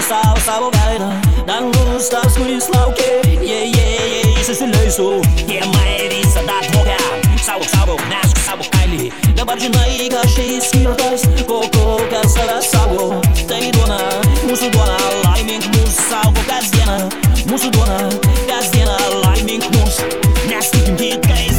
salsa abogada, dan gusta смысла уке. Сесилейсу, я маевица да твоя. Сабук, наш сабук айли. Габарджина и гаши скиртас, коко касара сабу. Тайдона, мусудона, лайминг мус, сабу газдена. Мусудона, газдена, лайминг мус. Наступим хит, гайс.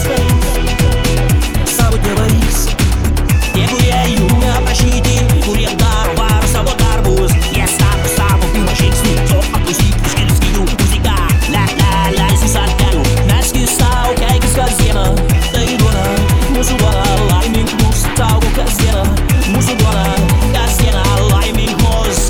Сабу говорис, я гуляю на площади, курят дарвар, сабу дарбуз. Я сабу, пимашик с ним, зор опустить, шкельскую музыка. Ла-ла-ла, сисалькаю, наски стау, кайка сказена. Тайдона, мусудона, лайминг мус, сабу газдена. Мусудона, газдена, лайминг мус.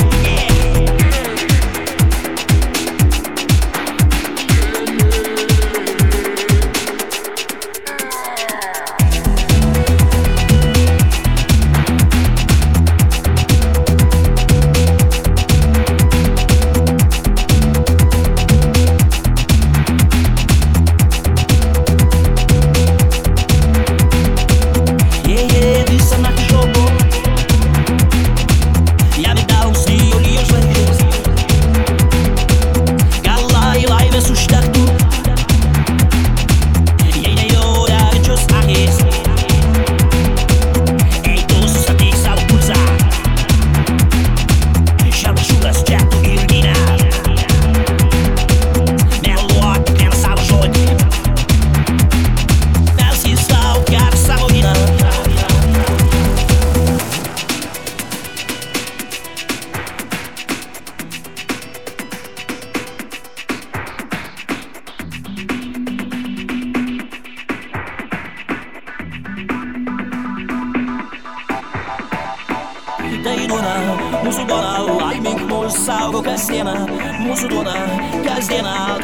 Тайдона, мусудона, лайминг мус, сабу газдена. Мусудона, газдена,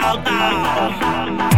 тау.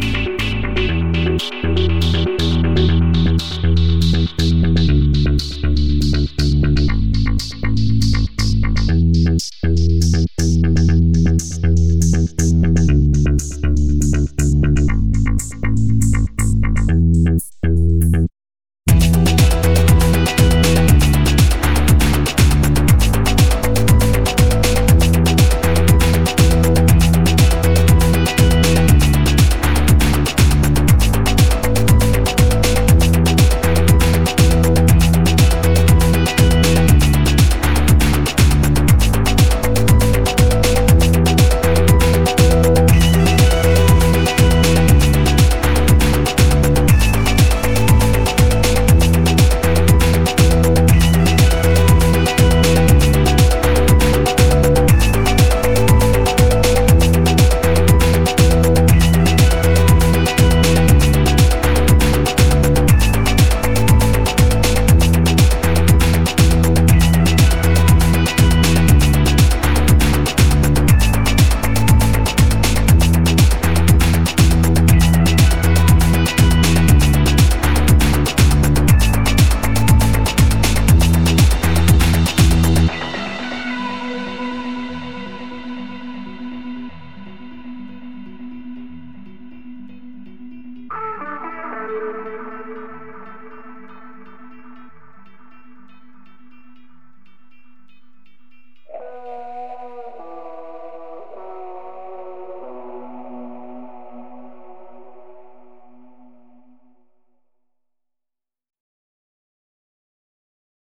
We'll be right back.